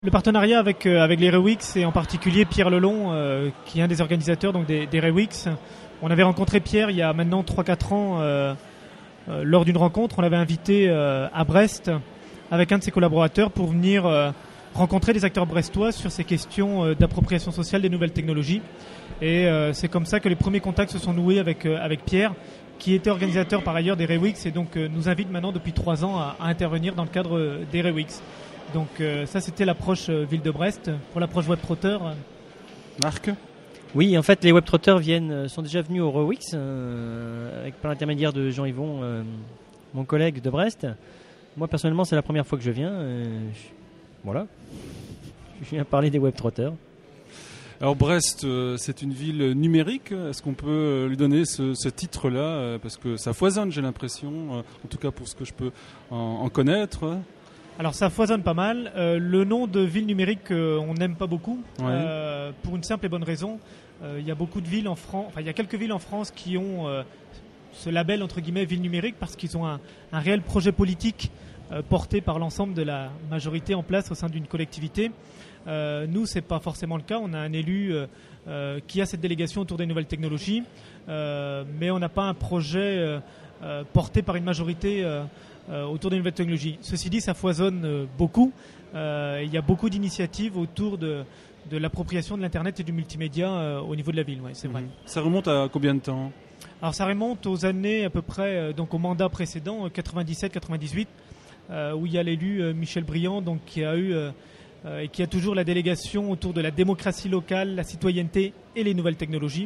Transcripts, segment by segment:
Le partenariat avec les Rewix et en particulier Pierre Lelon, qui est un des organisateurs donc des Rewix. On avait rencontré Pierre il y a maintenant 3-4 ans lors d'une rencontre. On l'avait invité à Brest avec un de ses collaborateurs pour venir rencontrer des acteurs brestois sur ces questions d'appropriation sociale des nouvelles technologies. Et c'est comme ça que les premiers contacts se sont noués avec Pierre, qui était organisateur par ailleurs des Rewix et donc nous invite maintenant depuis 3 ans à intervenir dans le cadre des Rewix. Donc ça c'était l'approche Ville de Brest. Pour l'approche WebTrotter. Marc ? Oui, en fait les WebTrotters sont déjà venus au Rewix par l'intermédiaire de Jean-Yvon, mon collègue de Brest. Moi personnellement c'est la première fois que je viens. Voilà, je viens parler des WebTrotters. Alors Brest, c'est une ville numérique. Est-ce qu'on peut lui donner ce titre-là parce que ça foisonne, j'ai l'impression, en tout cas pour ce que je peux en connaître. Alors ça foisonne pas mal. Le nom de ville numérique, on n'aime pas beaucoup, pour une simple et bonne raison. Il y a beaucoup de villes en France, enfin il y a quelques villes en France qui ont ce label entre guillemets ville numérique parce qu'ils ont un réel projet politique porté par l'ensemble de la majorité en place au sein d'une collectivité. Nous, c'est pas forcément le cas. On a un élu qui a cette délégation autour des nouvelles technologies, mais on n'a pas un projet porté par une majorité autour des nouvelles technologies. Ceci dit, ça foisonne beaucoup. Il y a beaucoup d'initiatives autour de l'appropriation de l'Internet et du multimédia au niveau de la ville. Ouais, c'est vrai. Ça remonte à combien de temps ? Alors ça remonte aux années à peu près, donc au mandat précédent, 97-98, où il y a l'élu Michel Briand, donc qui a eu et qui a toujours la délégation autour de la démocratie locale, la citoyenneté et les nouvelles technologies.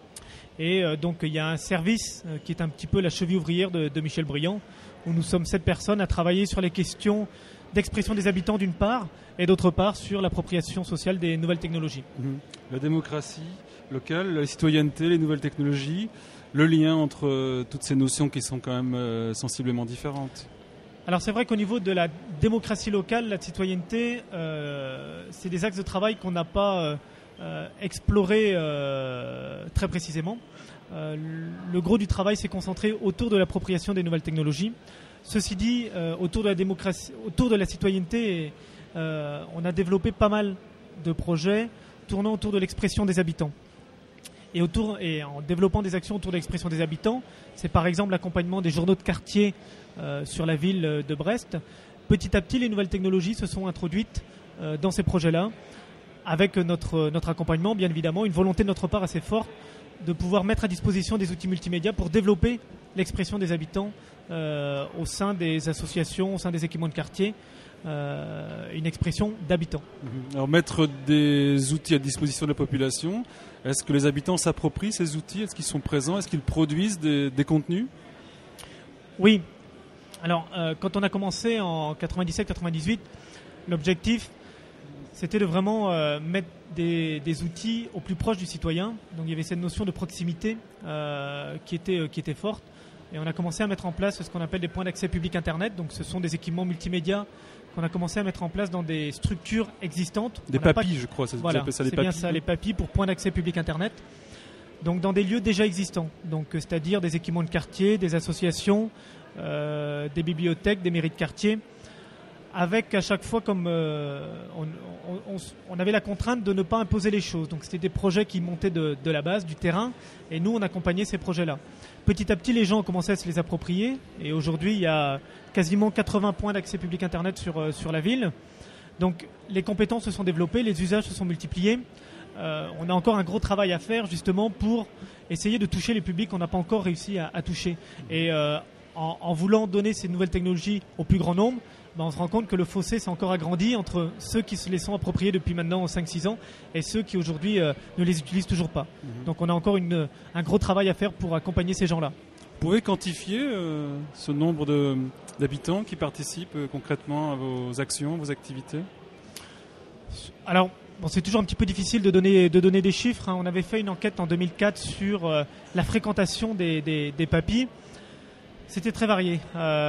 Et donc il y a un service qui est un petit peu la cheville ouvrière de Michel Briand, où nous sommes 7 personnes à travailler sur les questions d'expression des habitants d'une part, et d'autre part sur l'appropriation sociale des nouvelles technologies. La démocratie locale, la citoyenneté, les nouvelles technologies, le lien entre toutes ces notions qui sont quand même sensiblement différentes. Alors c'est vrai qu'au niveau de la démocratie locale, la citoyenneté, c'est des axes de travail qu'on n'a pas explorés très précisément. Le gros du travail s'est concentré autour de l'appropriation des nouvelles technologies. Ceci dit, autour de la démocratie, autour de la citoyenneté, on a développé pas mal de projets tournant autour de l'expression des habitants. Et en développant des actions autour de l'expression des habitants, c'est par exemple l'accompagnement des journaux de quartier sur la ville de Brest. Petit à petit, les nouvelles technologies se sont introduites dans ces projets-là, avec notre accompagnement, bien évidemment, une volonté de notre part assez forte de pouvoir mettre à disposition des outils multimédia pour développer l'expression des habitants au sein des associations, au sein des équipements de quartier, une expression d'habitants. Alors mettre des outils à disposition de la population, est-ce que les habitants s'approprient ces outils ? Est-ce qu'ils sont présents ? Est-ce qu'ils produisent des contenus ? Oui. Alors, quand on a commencé en 97-98, l'objectif, c'était de vraiment mettre des outils au plus proche du citoyen. Donc, il y avait cette notion de proximité qui était forte. Et on a commencé à mettre en place ce qu'on appelle des points d'accès public Internet. Donc, ce sont des équipements multimédia qu'on a commencé à mettre en place dans des structures existantes. Des papis, je crois. Voilà, ça, c'est bien ça, les papis pour points d'accès public Internet. Donc, dans des lieux déjà existants. Donc, c'est-à-dire des équipements de quartier, des associations, des bibliothèques, des mairies de quartier, avec à chaque fois comme on avait la contrainte de ne pas imposer les choses. Donc c'était des projets qui montaient de la base, du terrain, et nous on accompagnait ces projets-là. Petit à petit, les gens ont commencé à se les approprier, et aujourd'hui il y a quasiment 80 points d'accès public Internet sur la ville. Donc les compétences se sont développées, les usages se sont multipliés. On a encore un gros travail à faire justement pour essayer de toucher les publics qu'on n'a pas encore réussi à toucher. Et en voulant donner ces nouvelles technologies au plus grand nombre, on se rend compte que le fossé s'est encore agrandi entre ceux qui se les sont appropriés depuis maintenant 5-6 ans et ceux qui aujourd'hui ne les utilisent toujours pas. Donc on a encore un gros travail à faire pour accompagner ces gens-là. Vous pouvez quantifier ce nombre d'habitants qui participent concrètement à vos actions, vos activités ? Alors, c'est toujours un petit peu difficile de donner des chiffres. On avait fait une enquête en 2004 sur la fréquentation des papis. C'était très varié.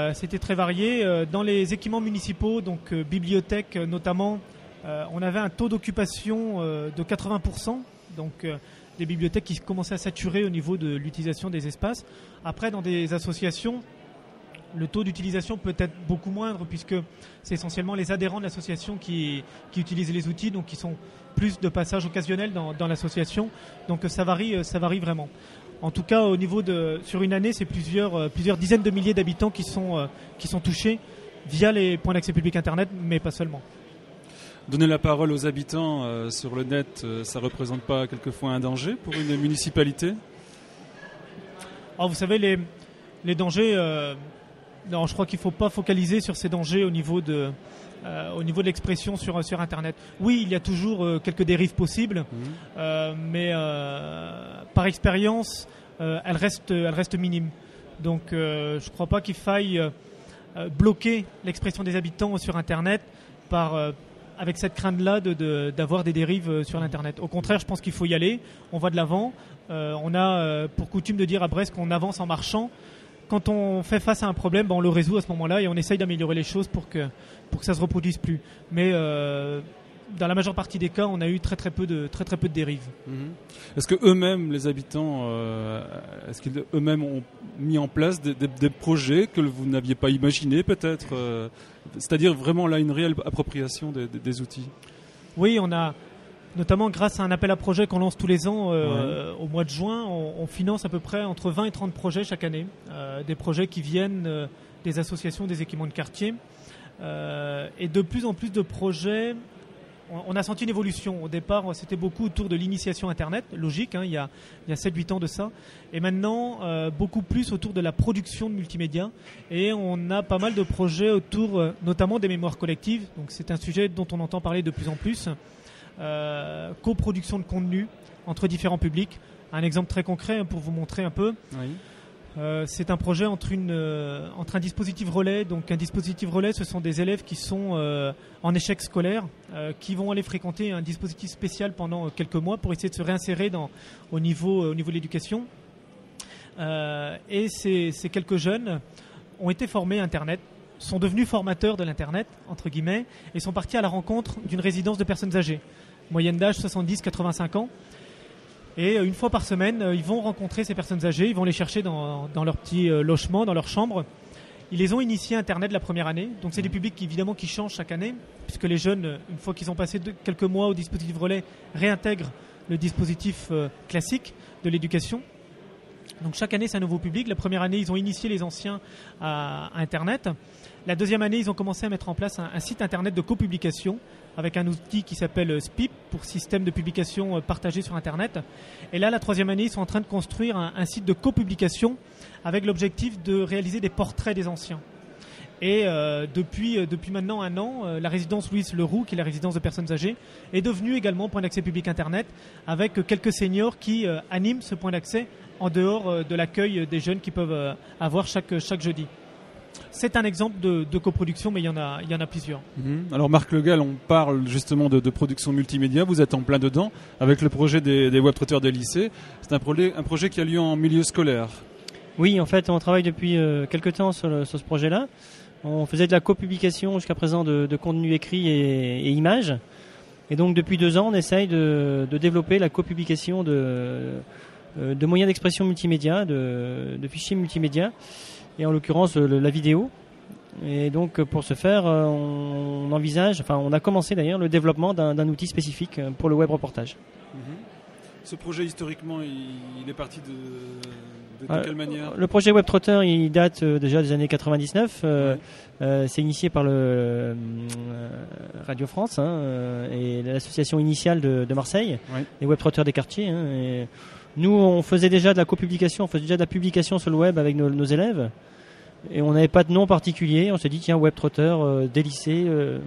Dans les équipements municipaux, donc bibliothèques notamment, on avait un taux d'occupation de 80%. Donc des bibliothèques qui commençaient à saturer au niveau de l'utilisation des espaces. Après, dans des associations, le taux d'utilisation peut être beaucoup moindre puisque c'est essentiellement les adhérents de l'association qui utilisent les outils, donc qui sont plus de passages occasionnels dans l'association. Donc ça varie vraiment. En tout cas, au niveau sur une année, c'est plusieurs dizaines de milliers d'habitants qui sont touchés via les points d'accès public Internet, mais pas seulement. Donner la parole aux habitants sur le net, ça ne représente pas quelquefois un danger pour une municipalité ? Alors, vous savez, les dangers, non, je crois qu'il ne faut pas focaliser sur ces dangers au niveau de l'expression sur Internet. Oui, il y a toujours quelques dérives possibles, mais par expérience, elles restent minimes. Donc, je ne crois pas qu'il faille bloquer l'expression des habitants sur Internet avec cette crainte-là d'avoir des dérives sur l'Internet. Au contraire, je pense qu'il faut y aller. On va de l'avant. On a pour coutume de dire à Brest qu'on avance en marchant. Quand on fait face à un problème, on le résout à ce moment-là et on essaye d'améliorer les choses pour que ça se reproduise plus. Mais dans la majeure partie des cas, on a eu très peu de dérives. Est-ce que eux-mêmes, les habitants, est-ce qu'ils eux-mêmes ont mis en place des projets que vous n'aviez pas imaginés peut-être c'est-à-dire vraiment là une réelle appropriation des outils? Oui, on a notamment grâce à un appel à projets qu'on lance tous les ans au mois de juin, on finance à peu près entre 20 et 30 projets chaque année, des projets qui viennent des associations, des équipements de quartier, et de plus en plus de projets. On a senti une évolution. Au départ, c'était beaucoup autour de l'initiation Internet, logique, il y a 7-8 ans de ça. Et maintenant, beaucoup plus autour de la production de multimédia. Et on a pas mal de projets autour, notamment des mémoires collectives. Donc c'est un sujet dont on entend parler de plus en plus. Coproduction de contenu entre différents publics. Un exemple très concret pour vous montrer un peu. Oui. C'est un projet entre un dispositif relais. Donc un dispositif relais, ce sont des élèves qui sont en échec scolaire, qui vont aller fréquenter un dispositif spécial pendant quelques mois pour essayer de se réinsérer au niveau de l'éducation. Et ces quelques jeunes ont été formés à Internet, sont devenus formateurs de l'Internet, entre guillemets, et sont partis à la rencontre d'une résidence de personnes âgées, moyenne d'âge 70-85 ans. Et une fois par semaine, ils vont rencontrer ces personnes âgées, ils vont les chercher dans leur petit logement, dans leur chambre. Ils les ont initiés à Internet la première année. Donc c'est des publics qui changent chaque année, puisque les jeunes, une fois qu'ils ont passé quelques mois au dispositif relais, réintègrent le dispositif classique de l'éducation. Donc chaque année, c'est un nouveau public. La première année, ils ont initié les anciens à Internet. La deuxième année, ils ont commencé à mettre en place un site Internet de copublication avec un outil qui s'appelle SPIP pour système de publication partagé sur Internet. Et là, la troisième année, ils sont en train de construire un site de copublication avec l'objectif de réaliser des portraits des anciens. Et depuis maintenant un an, la résidence Louis Leroux, qui est la résidence de personnes âgées, est devenue également point d'accès public Internet avec quelques seniors qui animent ce point d'accès en dehors de l'accueil des jeunes qui peuvent avoir chaque jeudi. C'est un exemple de coproduction, mais il y en a plusieurs. Alors Marc Le Gall, on parle justement de production multimédia. Vous êtes en plein dedans avec le projet des webtrotteurs des lycées. C'est un projet qui a lieu en milieu scolaire. Oui, en fait, on travaille depuis quelques temps sur ce projet-là. On faisait de la copublication jusqu'à présent de contenu écrit et images. Et donc depuis 2 ans, on essaye de développer la copublication de moyens d'expression multimédia, de fichiers multimédia, et en l'occurrence la vidéo. Et donc pour ce faire, on a commencé d'ailleurs le développement d'un outil spécifique pour le web reportage. Ce projet historiquement, il est parti de quelle manière ? Le projet WebTrotter, il date déjà des années 99. C'est initié par le Radio France et l'association initiale de Marseille, les WebTrotters des quartiers. Et nous, on faisait déjà de la copublication, on faisait déjà de la publication sur le web avec nos élèves. Et on n'avait pas de nom particulier. On s'est dit, tiens, WebTrotter des lycées,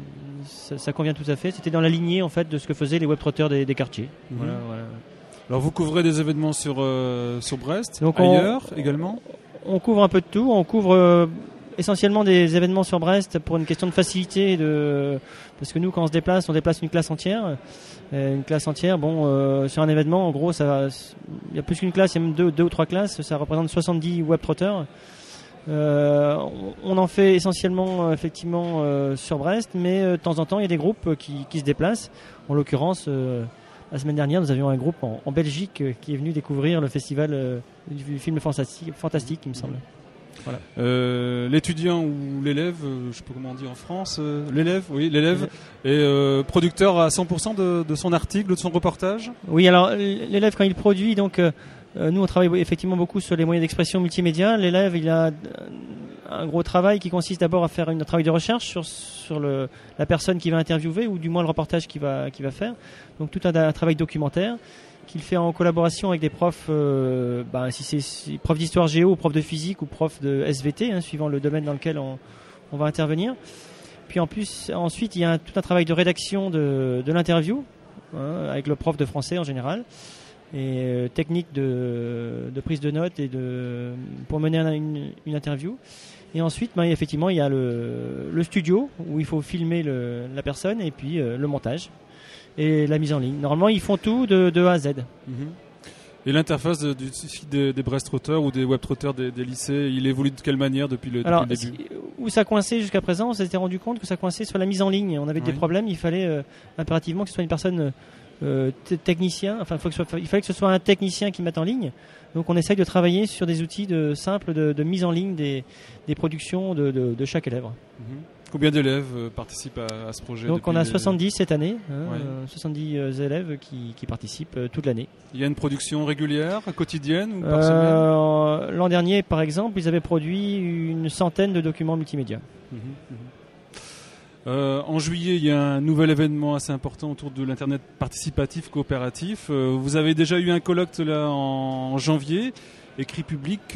ça convient tout à fait. C'était dans la lignée en fait de ce que faisaient les WebTrotters des quartiers. Voilà. Alors vous couvrez des événements sur Brest, donc ailleurs également ? On couvre un peu de tout. On couvre essentiellement des événements sur Brest pour une question de facilité, parce que nous, quand on déplace une classe entière. Une classe entière, sur un événement, en gros, il y a plus qu'une classe, il y a même deux ou trois classes, ça représente 70 webtrotters. On en fait essentiellement effectivement sur Brest, mais de temps en temps, il y a des groupes qui se déplacent. En l'occurrence, la semaine dernière, nous avions un groupe en Belgique qui est venu découvrir le festival du film fantastique, il me semble. Voilà. L'étudiant ou l'élève, je sais pas comment on dit en France, l'élève est producteur à 100% de son article, de son reportage. Oui, alors l'élève quand il produit, donc nous on travaille effectivement beaucoup sur les moyens d'expression multimédia. L'élève il a un gros travail qui consiste d'abord à faire un travail de recherche sur la personne qui va interviewer ou du moins le reportage qu'il va faire. Donc tout un travail documentaire qu'il fait en collaboration avec des profs, si c'est profs d'histoire géo, profs de physique ou profs de SVT, suivant le domaine dans lequel on va intervenir. Puis ensuite, il y a tout un travail de rédaction de l'interview, avec le prof de français en général, et technique de prise de notes pour mener une interview. Et ensuite, effectivement, il y a le studio où il faut filmer la personne et puis le montage. Et la mise en ligne. Normalement, ils font tout de A à Z. Et l'interface des Brest-Trotteurs ou des Web-Trotteurs des lycées, il évolue de quelle manière depuis le début? Où ça coinçait jusqu'à présent, on s'était rendu compte que ça coinçait sur la mise en ligne. On avait des problèmes, il fallait impérativement que ce soit une personne technicien. Enfin, il fallait que ce soit un technicien qui mette en ligne. Donc on essaye de travailler sur des outils simples de mise en ligne des productions de chaque élève. Combien d'élèves participent à ce projet? Donc on a 70 cette année, 70 élèves qui participent toute l'année. Il y a une production régulière, quotidienne ou par semaine? L'an dernier, par exemple, ils avaient produit une centaine de documents multimédia. En juillet, il y a un nouvel événement assez important autour de l'Internet participatif coopératif. Vous avez déjà eu un colloque là en janvier, écrit public.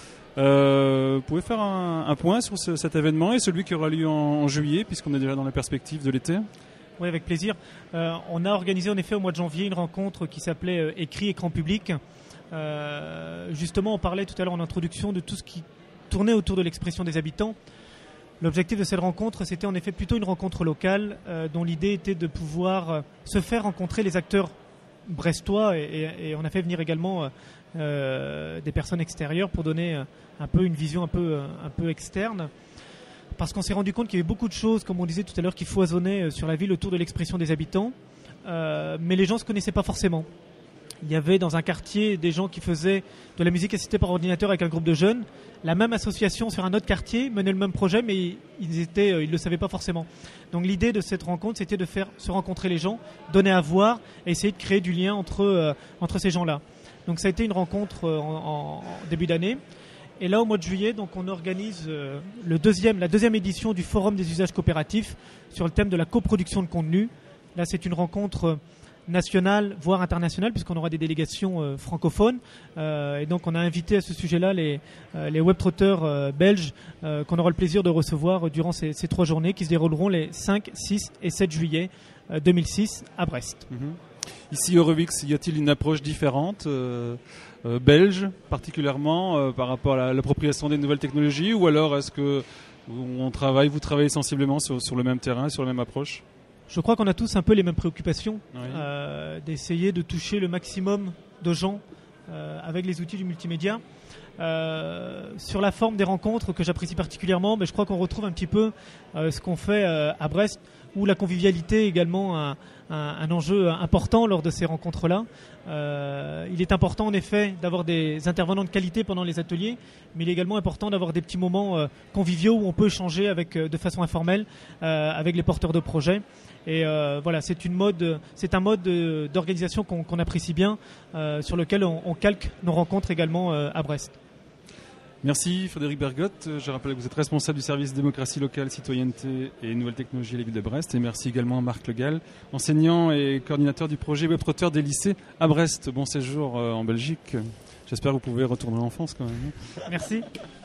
Vous pouvez faire un point sur cet événement et celui qui aura lieu en juillet, puisqu'on est déjà dans la perspective de l'été? Oui, avec plaisir. On a organisé en effet au mois de janvier une rencontre qui s'appelait Écrit écran public. Justement, on parlait tout à l'heure en introduction de tout ce qui tournait autour de l'expression des habitants. L'objectif de cette rencontre, c'était en effet plutôt une rencontre locale dont l'idée était de pouvoir se faire rencontrer les acteurs brestois et on a fait venir également des personnes extérieures pour donner un peu une vision un peu externe, parce qu'on s'est rendu compte qu'il y avait beaucoup de choses, comme on disait tout à l'heure, qui foisonnaient sur la ville autour de l'expression des habitants, mais les gens ne se connaissaient pas forcément. Il y avait dans un quartier des gens qui faisaient de la musique assistée par ordinateur avec un groupe de jeunes. La même association sur un autre quartier menait le même projet, mais ils ne le savaient pas forcément. Donc l'idée de cette rencontre, c'était de faire se rencontrer les gens, donner à voir et essayer de créer du lien entre ces gens-là. Donc ça a été une rencontre en début d'année. Et là, au mois de juillet, donc, on organise la deuxième édition du Forum des usages coopératifs sur le thème de la coproduction de contenu. Là, c'est une rencontre nationale, voire internationale, puisqu'on aura des délégations francophones. Et donc, on a invité à ce sujet-là les Web-Trotteurs belges qu'on aura le plaisir de recevoir durant ces 3 journées qui se dérouleront les 5, 6 et 7 juillet 2006 à Brest. Ici, au Eurowix, y a-t-il une approche différente belge, particulièrement par rapport à l'appropriation des nouvelles technologies, ou alors est-ce que vous travaillez sensiblement sur le même terrain, sur la même approche? Je crois qu'on a tous un peu les mêmes préoccupations, d'essayer de toucher le maximum de gens avec les outils du multimédia. Sur la forme des rencontres que j'apprécie particulièrement, je crois qu'on retrouve un petit peu ce qu'on fait à Brest, où la convivialité est également un enjeu important lors de ces rencontres-là. Il est important en effet d'avoir des intervenants de qualité pendant les ateliers, mais il est également important d'avoir des petits moments conviviaux où on peut échanger de façon informelle avec les porteurs de projets. Et voilà, c'est un mode d'organisation qu'on apprécie bien, sur lequel on calque nos rencontres également à Brest. Merci Frédéric Bergotte. Je rappelle que vous êtes responsable du service démocratie locale, citoyenneté et nouvelles technologies à la ville de Brest. Et merci également à Marc Legal, enseignant et coordinateur du projet Web-Trotteurs des lycées à Brest. Bon séjour en Belgique. J'espère que vous pouvez retourner en France quand même. Merci.